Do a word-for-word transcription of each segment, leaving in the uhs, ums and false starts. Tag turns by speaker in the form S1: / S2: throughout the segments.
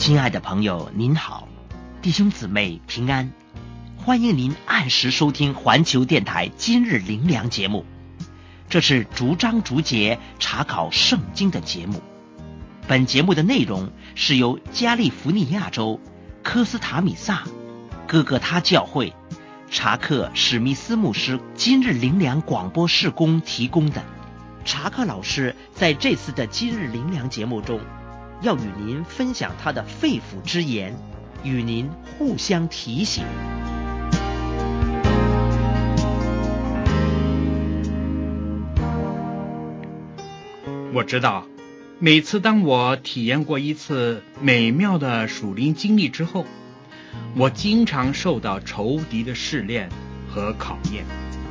S1: 亲爱的朋友您好，弟兄姊妹平安，欢迎您按时收听环球电台今日灵粮节目。这是逐章逐节查考圣经的节目。本节目的内容是由加利福尼亚州科斯塔米萨哥哥他教会查克史密斯牧师今日灵粮广播事工提供的。查克老师在这次的今日灵粮节目中，要与您分享他的肺腑之言，与您互相提醒。
S2: 我知道，每次当我体验过一次美妙的属灵经历之后，我经常受到仇敌的试炼和考验。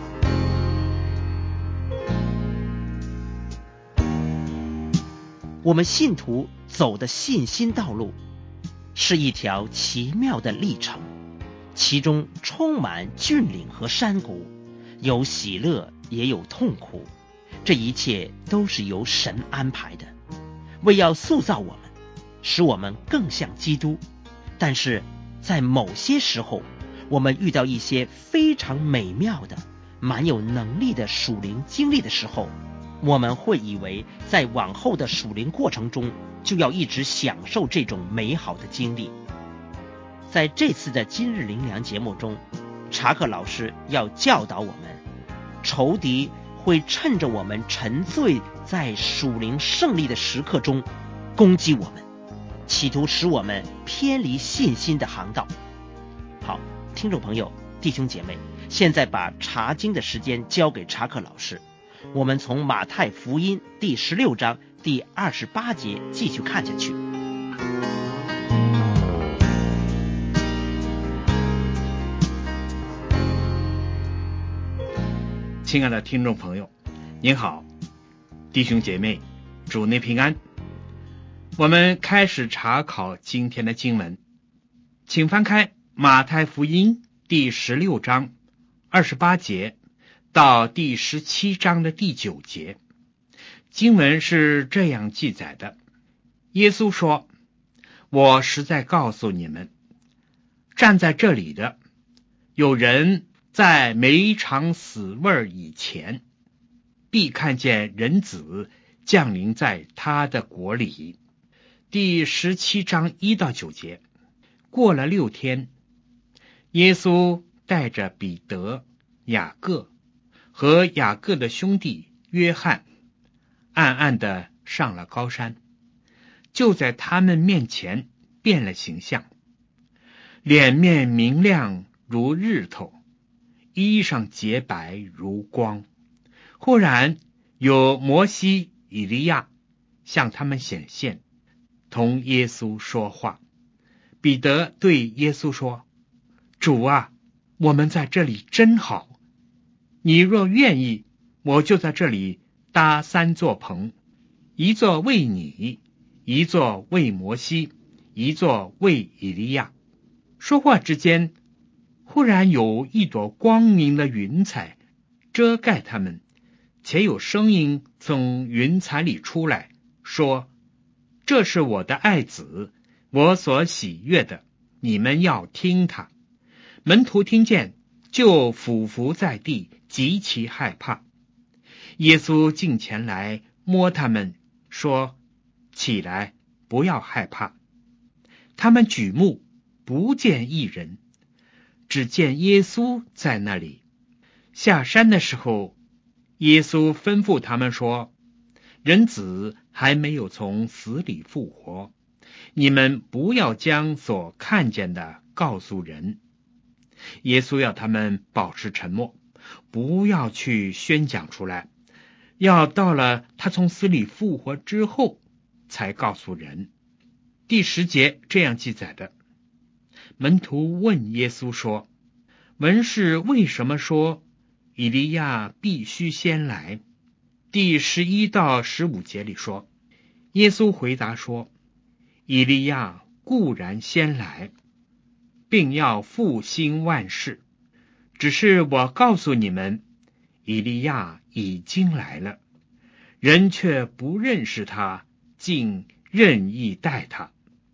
S1: 我们信徒走的信心道路是一条奇妙的历程，其中充满峻岭和山谷，有喜乐也有痛苦，这一切都是由神安排的，为要塑造我们，使我们更像基督。但是在某些时候，我们遇到一些非常美妙的、蛮有能力的属灵经历的时候，我们会以为在往后的属灵过程中就要一直享受这种美好的经历。在这次的今日灵粮节目中，查克老师要教导我们，仇敌会趁着我们沉醉在属灵胜利的时刻中攻击我们，企图使我们偏离信心的航道。好，听众朋友弟兄姐妹，现在把查经的时间交给查克老师，我们从马太福音第十六章第二十八节继续看下去。
S2: 亲爱的听众朋友，您好，弟兄姐妹，主内平安。我们开始查考今天的经文，请翻开马太福音第十六章二十八节到第十七章的第九节。经文是这样记载的：耶稣说，我实在告诉你们，站在这里的有人在没尝死味以前，必看见人子降临在他的国里。第十七章一到九节。过了六天，耶稣带着彼得、雅各和雅各的兄弟约翰，暗暗地上了高山，就在他们面前变了形象，脸面明亮如日头，衣裳洁白如光。忽然有摩西、以利亚向他们显现，同耶稣说话。彼得对耶稣说，主啊，我们在这里真好，你若愿意，我就在这里搭三座棚，一座为你，一座为摩西，一座为以利亚。说话之间，忽然有一朵光明的云彩遮盖他们，且有声音从云彩里出来，说，这是我的爱子，我所喜悦的，你们要听他。门徒听见，就俯伏在地，极其害怕。耶稣近前来摸他们，说，起来，不要害怕。他们举目不见一人，只见耶稣在那里。下山的时候，耶稣吩咐他们说，人子还没有从死里复活，你们不要将所看见的告诉人。耶稣要他们保持沉默，不要去宣讲出来，要到了他从死里复活之后才告诉人。第十节这样记载的：门徒问耶稣说，文士为什么说以利亚必须先来？第十一到十五节里说，耶稣回答说，以利亚固然先来，并要复兴万事，只是我告诉你们，以利亚已经来了，人却不认识他，竟任意待他。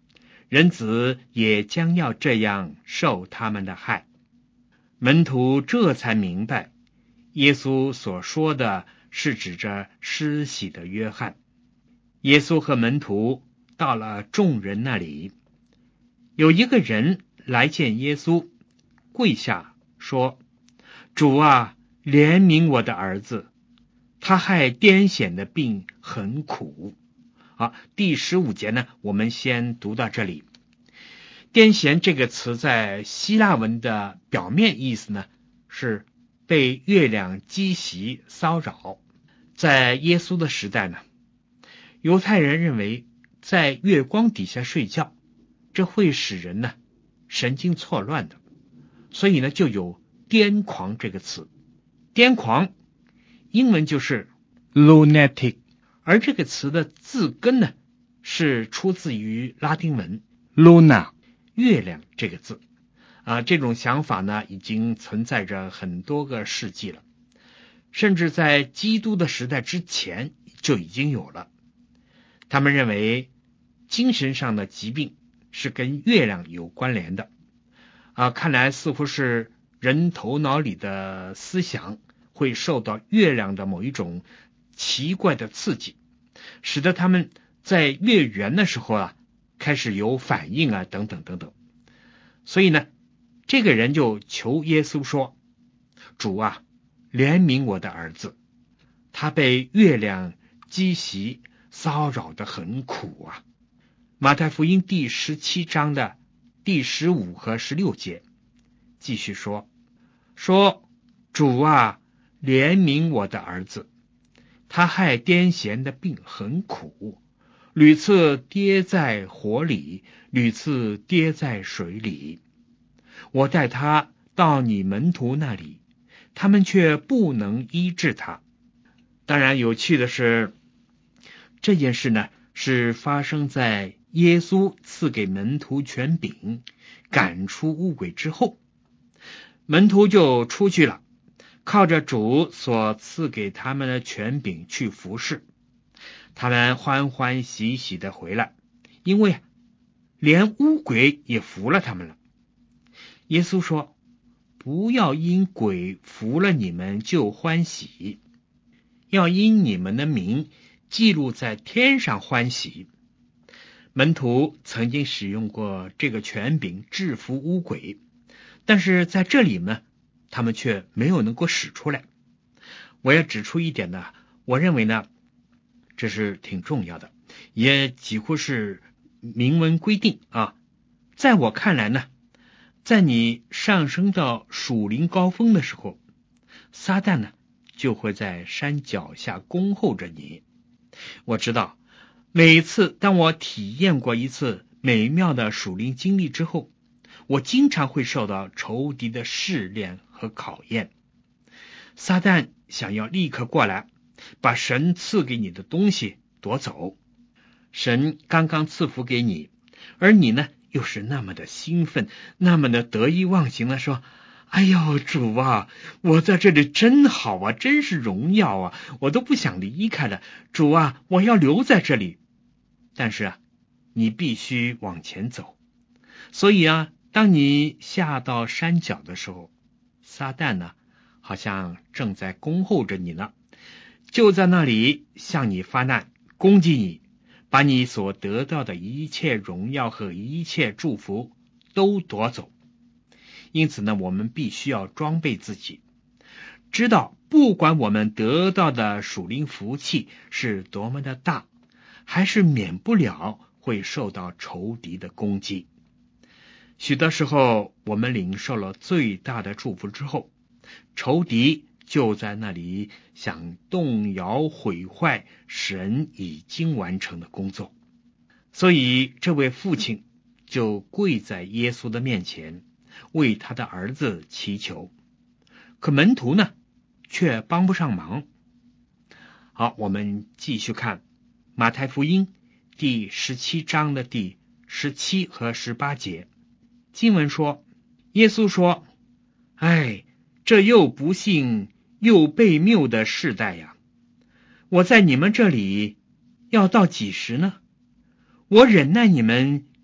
S2: 人子也将要这样受他们的害。门徒这才明白，耶稣所说的是指着施洗的约翰。耶稣和门徒到了众人那里，有一个人来见耶稣，跪下说：主啊，怜悯我的儿子，他害癫痫的病很苦。好，第十五节呢，我们先读到这里。癫痫这个词在希腊文的表面意思呢，是被月亮激袭骚扰。在耶稣的时代呢，犹太人认为在月光底下睡觉，这会使人呢神经错乱的，所以呢就有癫狂这个词。癫狂英文就是 lunatic， 而这个词的字根呢是出自于拉丁文 luna， 月亮这个字啊，这种想法呢已经存在着很多个世纪了，甚至在基督的时代之前就已经有了。他们认为精神上的疾病是跟月亮有关联的啊，看来似乎是人头脑里的思想会受到月亮的某一种奇怪的刺激，使得他们在月圆的时候啊开始有反应啊等等等等。所以呢，这个人就求耶稣说：主啊，怜悯我的儿子，他被月亮激袭骚扰得很苦啊。马太福音第十七章的第十五和十六节继续说：说主啊，怜悯我的儿子，他害癫痫的病很苦，屡次跌在火里，屡次跌在水里。我带他到你门徒那里，他们却不能医治他。当然有趣的是，这件事呢是发生在耶稣赐给门徒权柄赶出污鬼之后，门徒就出去了，靠着主所赐给他们的权柄去服侍。他们欢欢喜喜的回来，因为连污鬼也服了他们了。耶稣说：不要因鬼服了你们就欢喜，要因你们的名记录在天上欢喜。门徒曾经使用过这个权柄制服污鬼，但是在这里呢，他们却没有能够使出来。我要指出一点呢，我认为呢，这是挺重要的，也几乎是明文规定啊。在我看来呢，在你上升到属灵高峰的时候，撒旦呢就会在山脚下恭候着你。我知道每次当我体验过一次美妙的属灵经历之后，我经常会受到仇敌的试炼和考验。撒旦想要立刻过来把神赐给你的东西夺走，神刚刚赐福给你，而你呢又是那么的兴奋，那么的得意忘形的说：哎呦主啊，我在这里真好啊，真是荣耀啊，我都不想离开了，主啊，我要留在这里。但是啊，你必须往前走。所以啊，当你下到山脚的时候，撒旦呢好像正在恭候着你呢，就在那里向你发难，攻击你，把你所得到的一切荣耀和一切祝福都夺走。因此呢，我们必须要装备自己，知道不管我们得到的属灵福气是多么的大，还是免不了会受到仇敌的攻击。许多时候我们领受了最大的祝福之后，仇敌就在那里想动摇毁坏神已经完成的工作。所以这位父亲就跪在耶稣的面前，为他的儿子祈求。可门徒呢却帮不上忙。好，我们继续看马太福音第十七章的第十七和十八节。经文说，耶稣说：哎，这又不幸又悖谬的世代呀！我在你们这里要到几时呢？我忍耐你们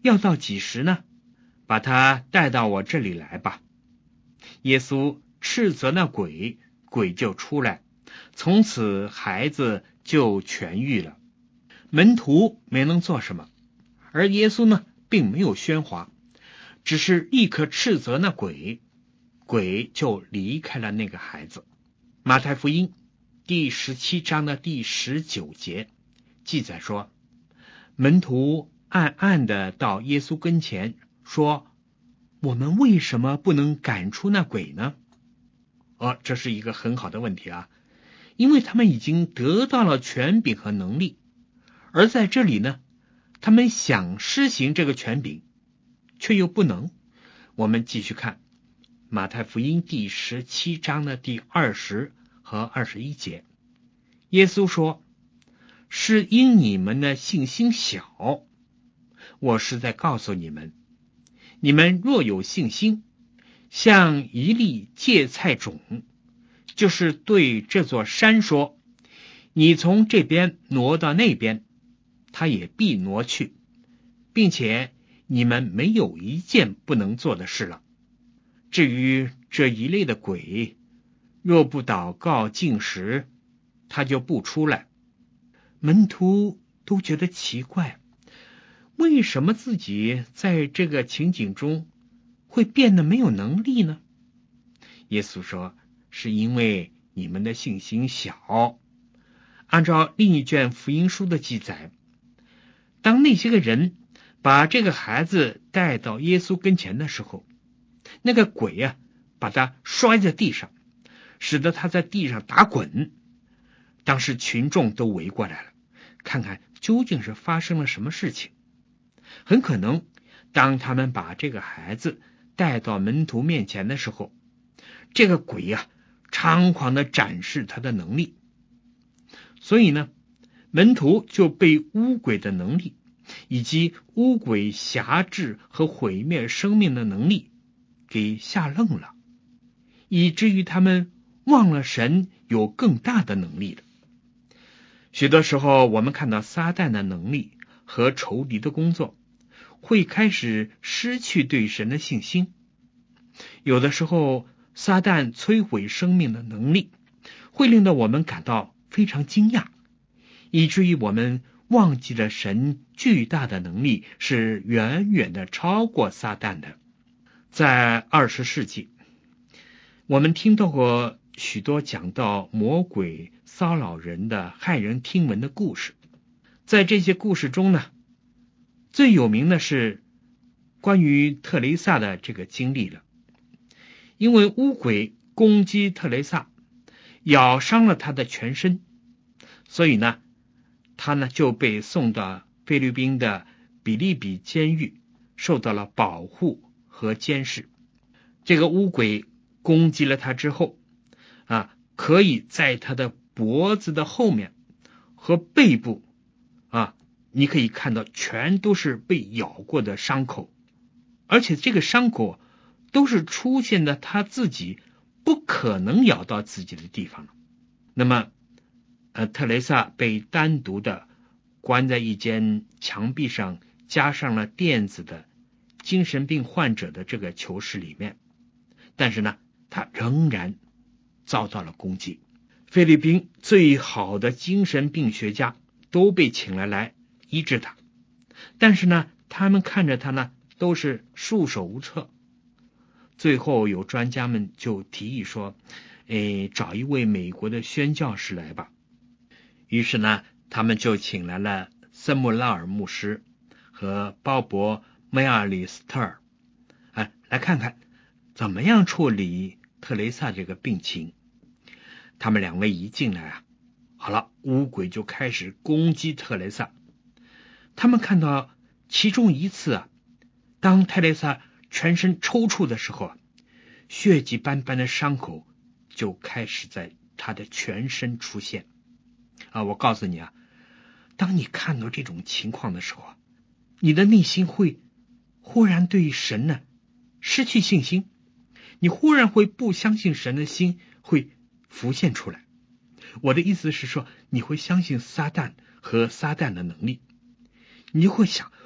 S2: 要到几时呢？把他带到我这里来吧。耶稣斥责那鬼，鬼就出来，从此孩子就痊愈了。门徒没能做什么，而耶稣呢，并没有喧哗，只是立刻斥责那鬼，鬼就离开了那个孩子。马太福音第十七章的第十九节记载说，门徒暗暗的到耶稣跟前说，我们为什么不能赶出那鬼呢？哦，这是一个很好的问题啊，因为他们已经得到了权柄和能力，而在这里呢，他们想施行这个权柄，却又不能。我们继续看马太福音第十七章的第二十和二十一节，耶稣说，是因你们的信心小，我是在告诉你们，你们若有信心，像一粒芥菜种，就是对这座山说，你从这边挪到那边，它也必挪去，并且你们没有一件不能做的事了。至于这一类的鬼，若不祷告禁食，他就不出来。门徒都觉得奇怪，为什么自己在这个情景中会变得没有能力呢？耶稣说，是因为你们的信心小。按照另一卷福音书的记载，当那些个人把这个孩子带到耶稣跟前的时候，那个鬼啊，把他摔在地上，使得他在地上打滚。当时群众都围过来了，看看究竟是发生了什么事情。很可能当他们把这个孩子带到门徒面前的时候，这个鬼啊，猖狂地展示他的能力。所以呢，门徒就被污鬼的能力以及污鬼辖制和毁灭生命的能力给吓愣了，以至于他们忘了神有更大的能力了。许多时候我们看到撒旦的能力和仇敌的工作，会开始失去对神的信心。有的时候撒旦摧毁生命的能力会令到我们感到非常惊讶，以至于我们忘记了神巨大的能力是远远的超过撒旦的。在二十世纪，我们听到过许多讲到魔鬼骚扰人的骇人听闻的故事。在这些故事中呢，最有名的是关于特蕾莎的这个经历了。因为污鬼攻击特蕾莎，咬伤了她的全身，所以呢，她呢就被送到菲律宾的比利比监狱，受到了保护和监视。这个污鬼攻击了她之后啊，可以在她的脖子的后面和背部啊，你可以看到全都是被咬过的伤口，而且这个伤口都是出现在他自己不可能咬到自己的地方了。那么呃，特蕾莎被单独的关在一间墙壁上加上了垫子的精神病患者的这个囚室里面，但是呢，他仍然遭到了攻击。菲律宾最好的精神病学家都被请来来医治他，但是呢，他们看着他呢都是束手无策。最后有专家们就提议说，诶，找一位美国的宣教士来吧。于是呢，他们就请来了森穆拉尔牧师和鲍勃·梅尔里斯特尔，哎，来看看怎么样处理特蕾莎这个病情。他们两位一进来啊，好了，污鬼就开始攻击特蕾莎。他们看到其中一次啊，当特蕾莎全身抽搐的时候啊，血迹斑斑的伤口就开始在他的全身出现啊！我告诉你啊，当你看到这种情况的时候啊，你的内心会忽然对神呢失去信心，你忽然会不相信神的心会浮现出来。我的意思是说，你会相信撒旦和撒旦的能力，你会想，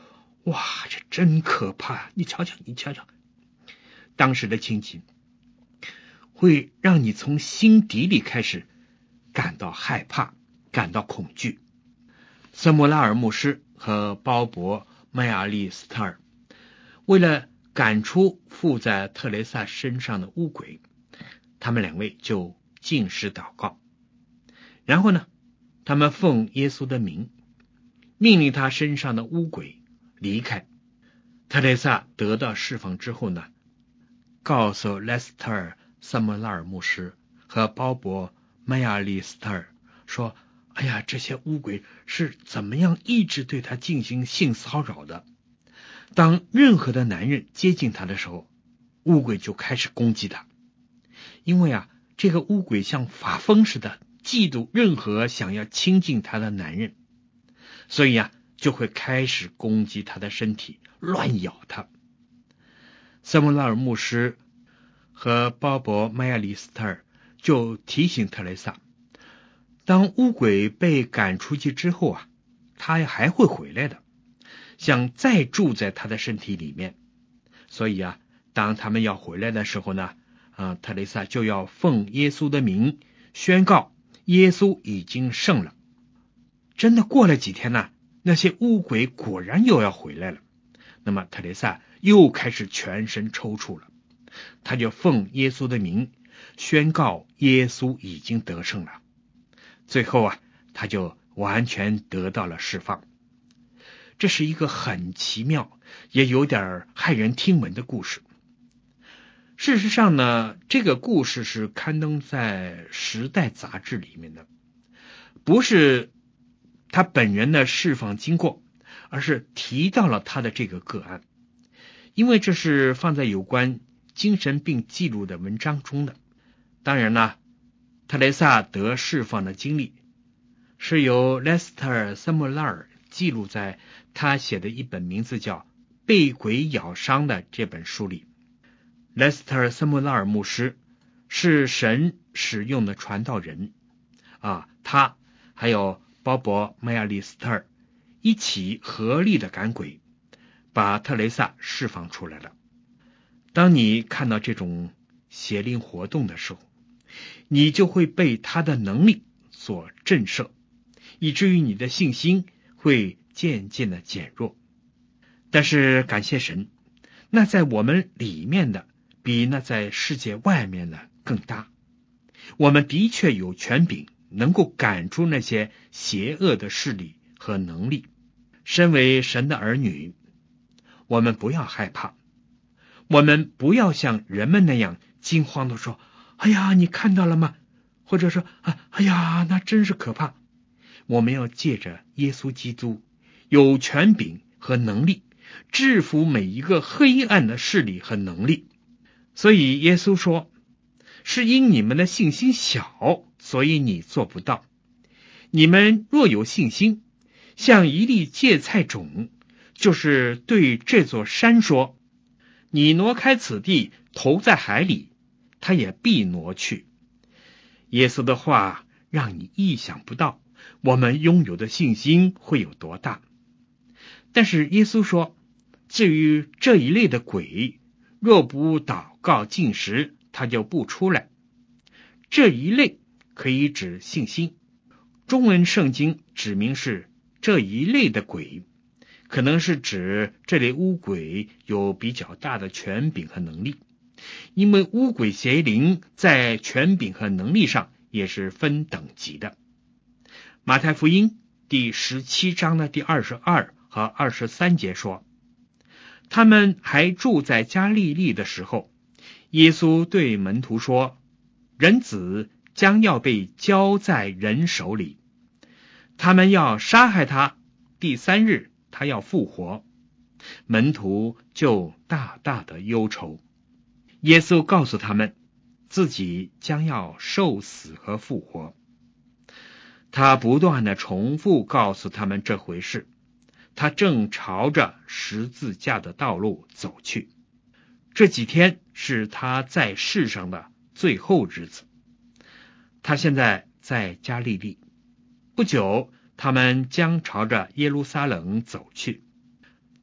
S2: 哇，这真可怕！你瞧瞧，你瞧瞧，当时的情景会让你从心底里开始感到害怕，感到恐惧。瑟莫拉尔牧师和鲍勃·麦亚利斯特尔为了赶出附在特蕾莎身上的污鬼，他们两位就禁食祷告，然后呢，他们奉耶稣的名命令他身上的污鬼离开。特蕾莎得到释放之后呢，告诉莱斯特尔·萨莫拉尔牧师和鲍勃·麦亚利斯特尔说，哎呀，这些污鬼是怎么样一直对他进行性骚扰的。当任何的男人接近他的时候，污鬼就开始攻击他。因为啊，这个污鬼像发疯似的嫉妒任何想要亲近他的男人，所以啊，就会开始攻击他的身体，乱咬他。萨莫拉尔牧师和鲍勃·麦亚利斯特尔就提醒特蕾莎，当污鬼被赶出去之后啊，他还会回来的，想再住在他的身体里面。所以啊，当他们要回来的时候呢，啊，特蕾莎就要奉耶稣的名宣告耶稣已经胜了。真的过了几天呢，那些污鬼果然又要回来了。那么特蕾莎又开始全身抽搐了，他就奉耶稣的名宣告耶稣已经得胜了。最后啊，他就完全得到了释放。这是一个很奇妙也有点骇人听闻的故事。事实上呢，这个故事是刊登在《时代》杂志里面的，不是他本人的释放经过，而是提到了他的这个个案，因为这是放在有关精神病记录的文章中的。当然呢，特蕾莎得释放的经历是由莱斯特尔·萨莫拉尔记录在他写的一本名字叫《被鬼咬伤》的这本书里。莱斯特尔·萨莫拉尔牧师是神使用的传道人啊，他还有鲍勃·麦亚利斯特尔一起合力的赶鬼，把特蕾莎释放出来了。当你看到这种邪灵活动的时候，你就会被他的能力所震慑，以至于你的信心会渐渐的减弱。但是感谢神，那在我们里面的比那在世界外面的更大。我们的确有权柄能够赶出那些邪恶的势力和能力。身为神的儿女，我们不要害怕，我们不要像人们那样惊慌地说，哎呀，你看到了吗？或者说，啊，哎呀，那真是可怕。我们要借着耶稣基督有权柄和能力，制服每一个黑暗的势力和能力。所以耶稣说，是因你们的信心小，所以你做不到。你们若有信心，像一粒芥菜种，就是对这座山说，你挪开此地，投在海里，它也必挪去。耶稣的话让你意想不到我们拥有的信心会有多大。但是耶稣说，至于这一类的鬼，若不祷告禁食，他就不出来。这一类可以指信心，中文圣经指明是这一类的鬼，可能是指这类污鬼有比较大的权柄和能力，因为污鬼邪灵在权柄和能力上也是分等级的。马太福音第十七章的第二十二和二十三节说，他们还住在加利利的时候，耶稣对门徒说，人子将要被交在人手里，他们要杀害他，第三日他要复活。门徒就大大的忧愁。耶稣告诉他们，自己将要受死和复活。他不断的重复告诉他们这回事，他正朝着十字架的道路走去。这几天是他在世上的最后日子。他现在在加利利，不久他们将朝着耶路撒冷走去。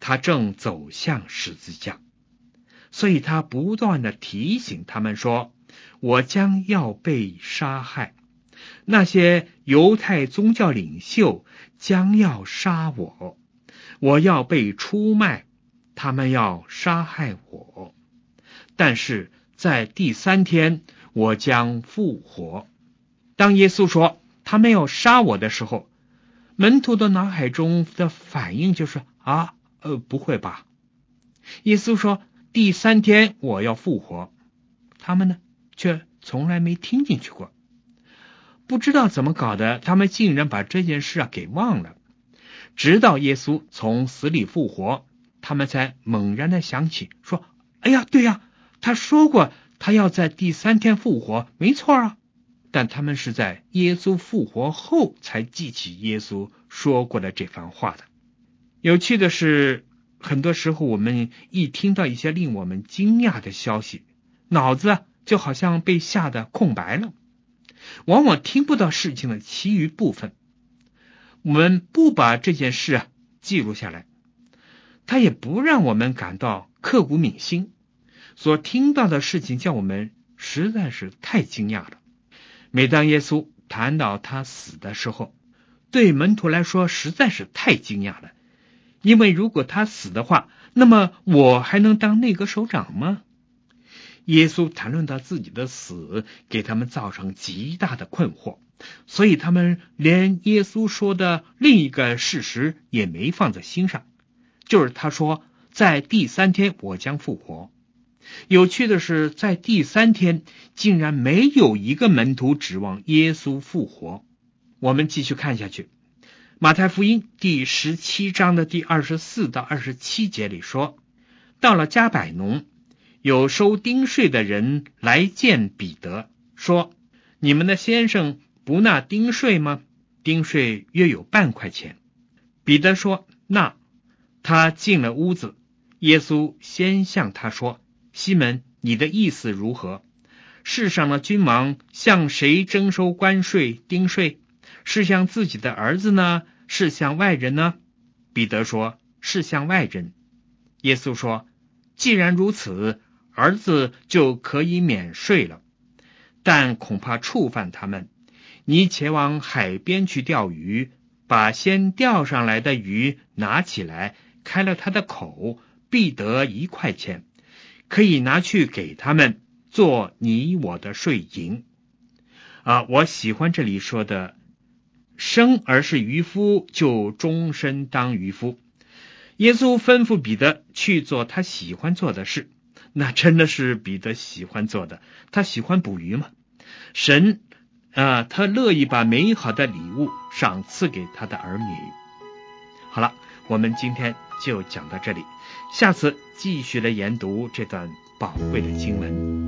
S2: 他正走向十字架，所以他不断的提醒他们说，我将要被杀害，那些犹太宗教领袖将要杀我，我要被出卖，他们要杀害我，但是在第三天我将复活。当耶稣说他们要杀我的时候，门徒的脑海中的反应就是啊，呃，不会吧？耶稣说第三天我要复活，他们呢却从来没听进去过。不知道怎么搞的，他们竟然把这件事啊给忘了。直到耶稣从死里复活，他们才猛然的想起，说哎呀，对呀，他说过他要在第三天复活，没错啊。但他们是在耶稣复活后才记起耶稣说过的这番话的。有趣的是，很多时候我们一听到一些令我们惊讶的消息，脑子就好像被吓得空白了，往往听不到事情的其余部分。我们不把这件事啊记录下来，它也不让我们感到刻骨铭心。所听到的事情叫我们实在是太惊讶了。每当耶稣谈到他死的时候，对门徒来说实在是太惊讶了，因为如果他死的话，那么我还能当内阁首长吗？耶稣谈论到自己的死，给他们造成极大的困惑，所以他们连耶稣说的另一个事实也没放在心上，就是他说在第三天我将复活。有趣的是，在第三天竟然没有一个门徒指望耶稣复活。我们继续看下去，马太福音第十七章的第二十四到二十七节里说，到了加百农，有收丁税的人来见彼得，说，你们的先生不纳丁税吗？丁税约有半块钱。彼得说，纳。他进了屋子，耶稣先向他说，西门，你的意思如何？世上的君王向谁征收关税丁税？是向自己的儿子呢，是向外人呢？彼得说，是向外人。耶稣说，既然如此，儿子就可以免税了，但恐怕触犯他们。你且往海边去钓鱼，把先钓上来的鱼拿起来，开了他的口，必得一块钱，可以拿去给他们做你我的税银。啊，我喜欢这里说的，生而是渔夫，就终身当渔夫。耶稣吩咐彼得去做他喜欢做的事，那真的是彼得喜欢做的。他喜欢捕鱼嘛？神啊，他乐意把美好的礼物赏赐给他的儿女。好了，我们今天就讲到这里，下次继续来研读这段宝贵的经文。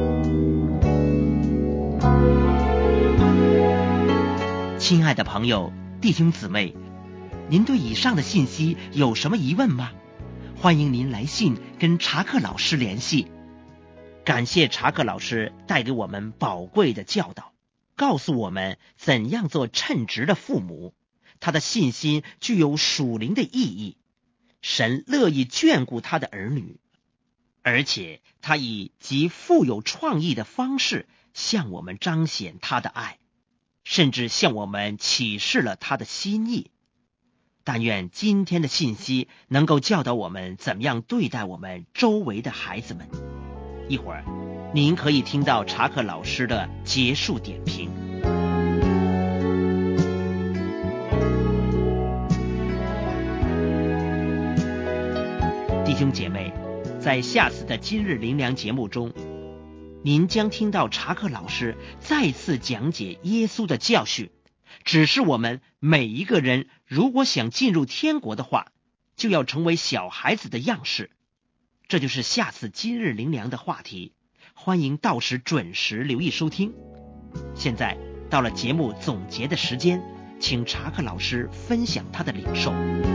S1: 亲爱的朋友、弟兄姊妹，您对以上的信息有什么疑问吗？欢迎您来信跟查克老师联系。感谢查克老师带给我们宝贵的教导，告诉我们怎样做称职的父母。他的信心具有属灵的意义，神乐意眷顾他的儿女，而且他以极富有创意的方式向我们彰显他的爱，甚至向我们启示了他的心意。但愿今天的信息能够教导我们怎么样对待我们周围的孩子们。一会儿您可以听到查克老师的结束点评。弟兄姐妹，在下次的今日灵粮节目中，您将听到查克老师再次讲解耶稣的教训，指示我们每一个人如果想进入天国的话，就要成为小孩子的样式。这就是下次今日灵粮的话题，欢迎到时准时留意收听。现在到了节目总结的时间，请查克老师分享他的领受。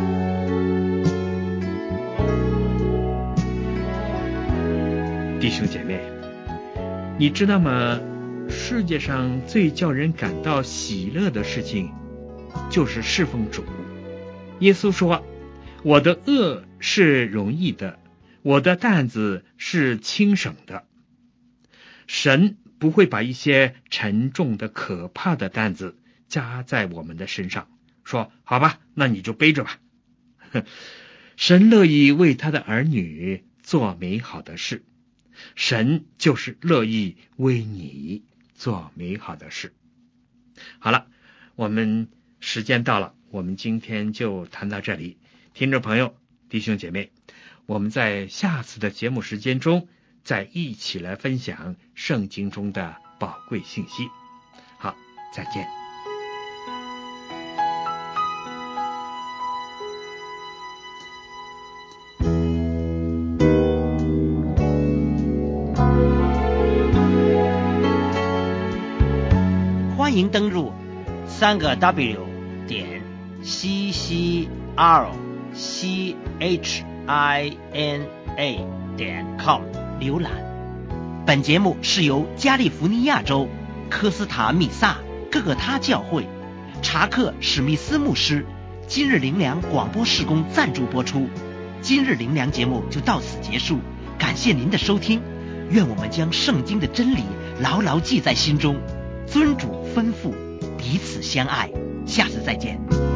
S2: 弟兄姐妹，你知道吗？世界上最叫人感到喜乐的事情就是侍奉主。耶稣说， 我的恶是容易的，我的担子是轻省的。神不会把一些沉重的可怕的担子加在我们的身上，说好吧，那你就背着吧。神乐意为他的儿女做美好的事，神就是乐意为你做美好的事。好了，我们时间到了，我们今天就谈到这里。听众朋友，弟兄姐妹，我们在下次的节目时间中再一起来分享圣经中的宝贵信息。好，再见。
S1: 欢迎登入三个 W 点 C C R C H I N A 点 com 浏览。本节目是由加利福尼亚州科斯塔米萨各个他教会查克史密斯牧师今日灵粮广播事工赞助播出。今日灵粮节目就到此结束，感谢您的收听，愿我们将圣经的真理牢牢记在心中，尊主吩咐，彼此相爱，下次再见。